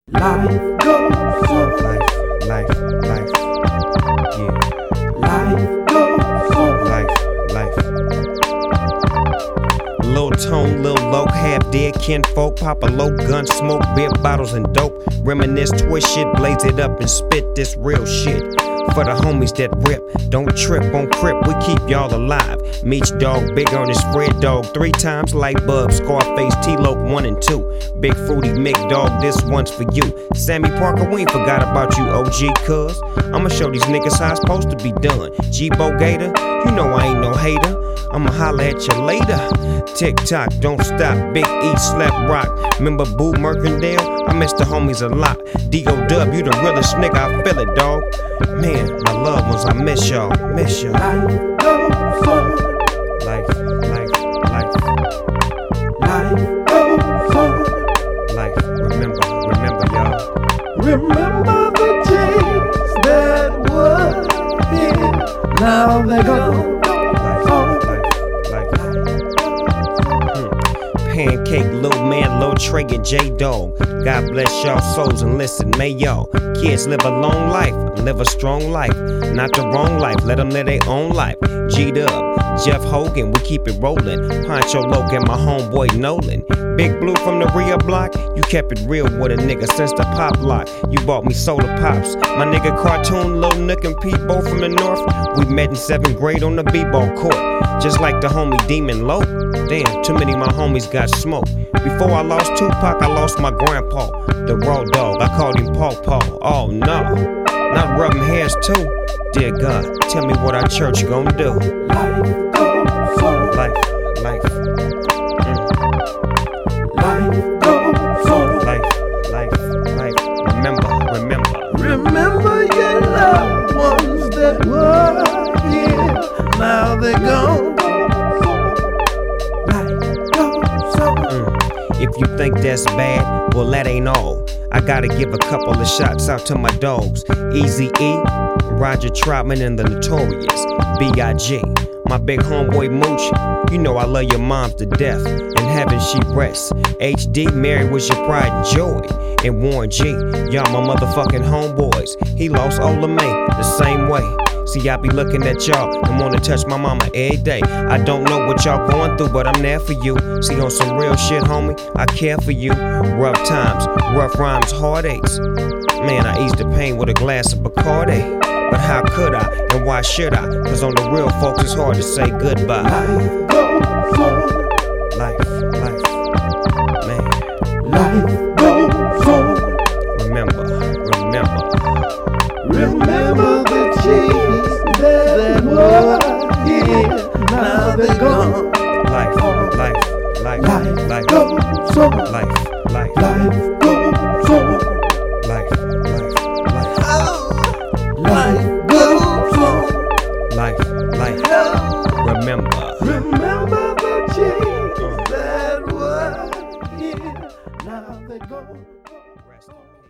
Life goes on. Life, yeah. Life goes on. Life. Lil Tone, Lil Loke, half dead kinfolk, pop a low gun, smoke beer bottles and dope, reminisce, twist shit, blaze it up and spit this real shit. For the homies that rip, don't trip on crip, we keep y'all alive. Meech Dog, Big Ernest, Fred Dog, 3 times Light Bub, Scarface, T-Lope 1 and 2. Big Fruity, Mick Dog, this one's for you. Sammy Parker, we ain't forgot about you, OG, cuz I'ma show these niggas how it's supposed to be done. G-Bo Gator, you know I ain't no hater, I'ma holla at you later. Tick-tock, don't stop, Big E, Slap Rock. Remember Boo Mercandale? I miss the homies a lot. D.O.W, you the realest nigga, I feel it, dog. Man, my loved ones, I miss y'all, miss y'all. Life goes on. Life. Life goes on. Life, remember y'all. Remember the days that were here. Now they're gone. Pancake, Lil Man, Lil Trey, and J-Dog. God bless y'all souls and listen, may y'all kids live a long life, live a strong life, not the wrong life, let them live their own life. G-Dub, Jeff Hogan, we keep it rolling. Poncho Loke and my homeboy Nolan. Big Blue from the rear block, you kept it real with a nigga since the pop lock. You bought me soda pops. My nigga Cartoon, Lil Nook and Pete, both from the north. We met in 7th grade on the b-ball court, just like the homie Demon Low. Damn, too many of my homies got smoked. Before I lost Tupac, I lost my grandpa, the raw dog. I called him Paw Paw. Oh no, not rubbing hairs too. Dear God, tell me what our church gon' do. Life goes on. Life. Life goes on. Life. Remember. Remember your loved ones that were here. Now they're gone. Life goes on. If you think that's bad, well that ain't all. I gotta give a couple of shots out to my dogs. Eazy-E, Roger Troutman and the Notorious B.I.G. My big homeboy Mooch, you know I love your mom to death. In heaven she rests. HD, Mary was your pride and joy. And Warren G, y'all my motherfucking homeboys. He lost Ola May the same way. See, I be looking at y'all and wanna touch my mama every day. I don't know what y'all going through, but I'm there for you. See, on some real shit, homie, I care for you. Rough times, rough rhymes, heartaches. Man, I ease the pain with a glass of Bacardi. But how could I, and why should I? Cause on the real, folks, it's hard to say goodbye. Life goes on. Life, man. Life goes on. Remember. Remember the days that were here. Now they're gone. Life Life goes on. Life Life goes on. Life. Life goes on. Life. Remember. Remember the days that were here. Now they're gone. Rest in peace.